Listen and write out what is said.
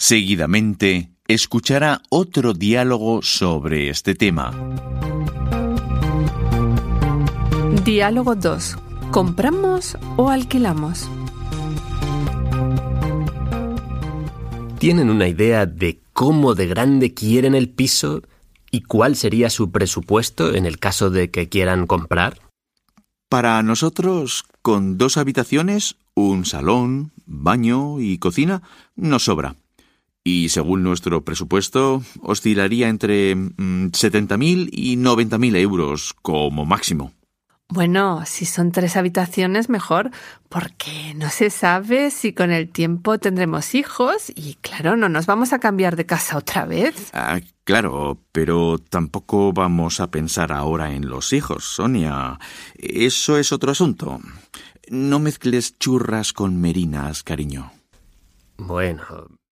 Seguidamente, escuchará otro diálogo sobre este tema. Diálogo 2. ¿Compramos o alquilamos? ¿Tienen una idea de cómo de grande quieren el piso y cuál sería su presupuesto en el caso de que quieran comprar? Para nosotros, con 2 habitaciones, un salón, baño y cocina, nos sobra. Y según nuestro presupuesto, oscilaría entre 70.000 y 90.000 euros como máximo. Bueno, si son 3 habitaciones, mejor, porque no se sabe si con el tiempo tendremos hijos y, claro, no nos vamos a cambiar de casa otra vez. Claro, pero tampoco vamos a pensar ahora en los hijos, Sonia. Eso es otro asunto. No mezcles churras con merinas, cariño. Bueno,